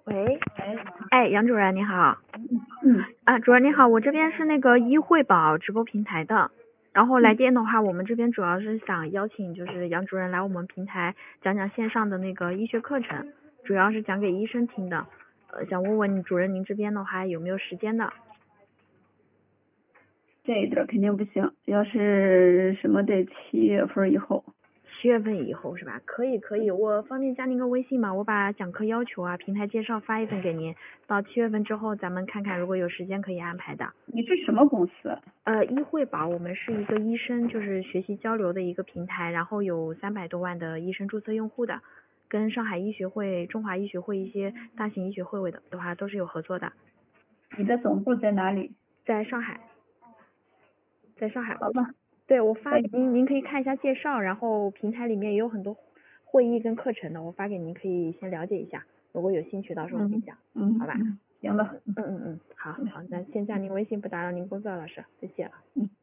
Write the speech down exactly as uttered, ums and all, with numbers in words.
喂， 喂， 哎，杨主任你好。 嗯， 啊，主任你好，我这边是那个医惠宝直播平台的，然后来电的话，我们这边主要是想邀请就是杨主任来我们平台讲讲线上的那个医学课程，主要是讲给医生听的。呃，想问问主任您这边的话有没有时间的？ 这一点肯定不行，要是什么得七月份以后。 七月份以后是吧？可以可以，我方便加您个微信吗？我把讲课要求啊、平台介绍发一份给您，到七月份之后咱们看看如果有时间可以安排的。 你是什么公司？ 呃，医惠宝，我们是一个医生就是学习交流的一个平台，然后有三百多万的医生注册用户的，跟上海医学会、中华医学会一些大型医学会的的话都是有合作的。 你的总部在哪里？ 在上海，在上海。 好吧。 对，我发哎您您可以看一下介绍，然后平台里面也有很多会议跟课程的，我发给您可以先了解一下，如果有兴趣到时候可以讲， 嗯， 好吧？ 嗯，行吧。 嗯嗯嗯，好好，那先加您微信，不打扰您工作了，老师，谢谢了。 嗯。